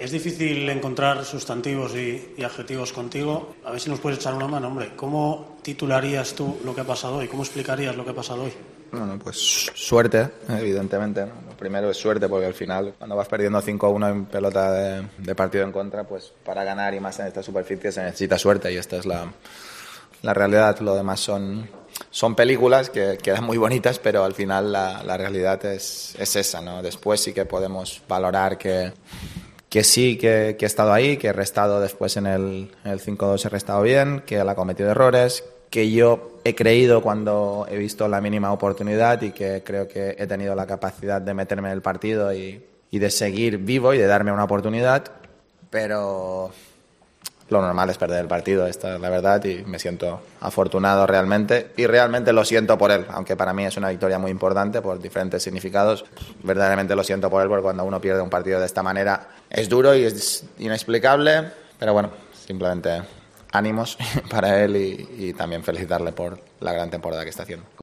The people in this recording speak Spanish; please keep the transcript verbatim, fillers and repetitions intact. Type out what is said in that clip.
Es difícil encontrar sustantivos y, y adjetivos contigo. A ver si nos puedes echar una mano, hombre. ¿Cómo titularías tú lo que ha pasado hoy? ¿Cómo explicarías lo que ha pasado hoy? Bueno, pues suerte, evidentemente, ¿no? Lo primero es suerte, porque al final, cuando vas perdiendo cinco a uno en pelota de, de partido en contra, pues para ganar y más en esta superficie se necesita suerte, y esta es la, la realidad. Lo demás son, son películas que quedan muy bonitas, pero al final la, la realidad es, es esa, ¿no? Después sí que podemos valorar que, que sí, que, que he estado ahí, que he restado después en el, en el cinco dos, he restado bien, que él ha cometido errores, que yo he creído cuando he visto la mínima oportunidad, y que creo que he tenido la capacidad de meterme en el partido y, y de seguir vivo y de darme una oportunidad, pero lo normal es perder el partido, esta es la verdad, y me siento afortunado realmente, y realmente lo siento por él, aunque para mí es una victoria muy importante por diferentes significados. Verdaderamente lo siento por él, porque cuando uno pierde un partido de esta manera es duro y es inexplicable, pero bueno, simplemente ánimos para él, y, y también felicitarle por la gran temporada que está haciendo.